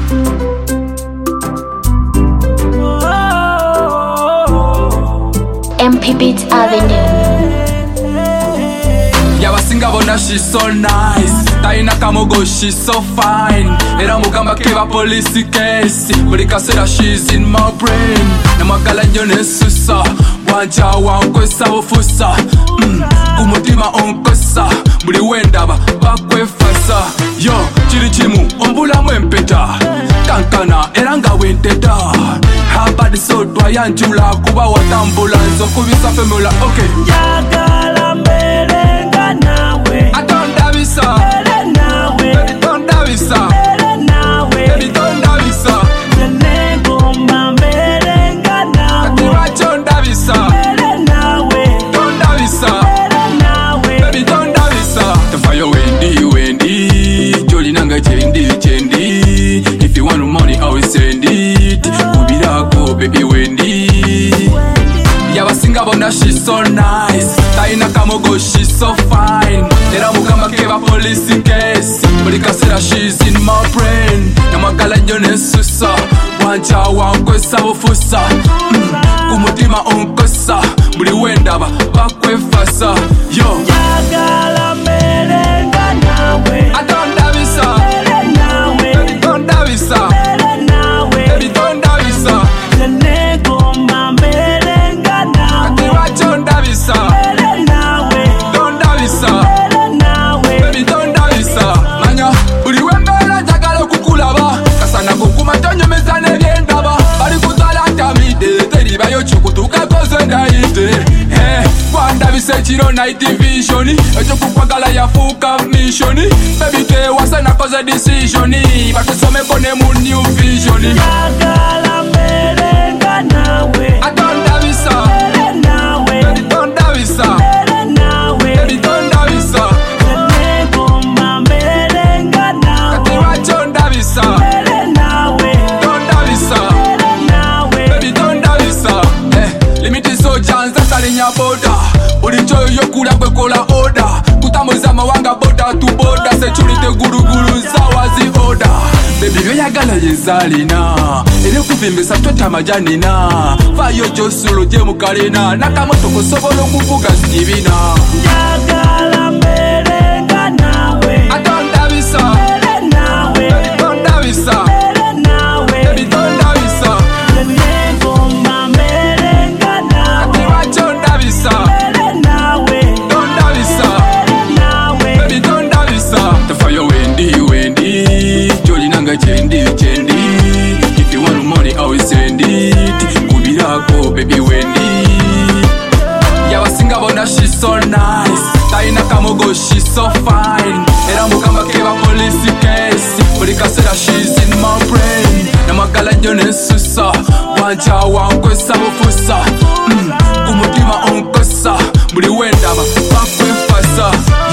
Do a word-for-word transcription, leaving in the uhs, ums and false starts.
M P Beats Avenue. Yabasinga bona she's so nice, Taina Kamogo she's so fine. Era mugamba keba police case, buli kasera she's in my brain. Namagala nyone susa, wanja wankwesa bufusa, mm, kumutima onkosa, buli wendaba bakwefasa. Yo, chiri chimu, ombula mwempeta, kankana eranga wenteta. Habadi so twayanjula kuba watambula nzo kubisa femula, okay. Njagala mberenga nawe, Atonda bisa, mbere nawe, baby tonda bisa, mbere nawe, baby tonda bisa, zenegomba mberenga nawe, katiba chonda bisa, mbere nawe, tonda bisa, mbere nawe, baby tonda bisa. Tafayo wendi wendi, joli nanga chendi chendi. If you want money I will send it, kubirako baby wendi. Yabasinga bona she's so nice, Taina Kamogo she's so fine. Era mugamba keba police case, buli kasera she's in my brain. Namagala nyone susa, wanja wankwesa bufusa, mm, kumutima onkosa, buli wendaba bakwefasa. Yo, njagala mberenga nawe, atonda bisa, mbere nawe, baby tonda bisa, mbere nawe, baby tonda bisa, zenegomba mberenga nawe, katiba chonda bisa, mbere nawe, tonda bisa, mbere nawe, baby tonda bisa. Manya, buli wembera njagala kukulaba, kasana kukuma tonyomeza nebyendaba. Bali kuzala tamide, teribayo chukutuka koze ndaite. Eh, kwanda bise chiro night vision, echo kukwagala yafuka mission. Baby twewasa nakoze decision, batusome kone mu new vision. njagala mberenga nawe, Atonda bisa, mbere nawe, baby tonda bisa, mbere nawe, baby tonda bisa, zenegomba mberenga nawe, katiba chonda bisa, mbere nawe, tonda bisa, mbere nawe, baby tonda bisa. Eh, limiti so janza talinya boda, bulicho yokula kwekola oda, kutamuza mawanga boda tu boda, security guruguru zawazi oda. Baby byoyagala yezalina, ere kuvimbisa tweta majanina, vayo josulo je mukalina, nakamoto kusobola okuvuga zibina. njagala mberenga nawe, Atonda bisa, mbere nawe, baby tonda bisa, mbere nawe, baby tonda bisa, zenegomba mberenga nawe, katiba chonda bisa, mbere nawe, tonda bisa, mbere nawe, baby tonda bisa. Tafayo wendi wendi, joli nanga chendi chendi. If you want money I will send it, kubirako baby wendi. Yabasinga bona she's so nice, Taina Kamogo she's so fine. Era mugamba keba police case, buli kasera she's in my brain. Namagala nyone susa, wanja wankwesa bufusa, mm, kumutima onkosa, buli wendaba bakwefasa.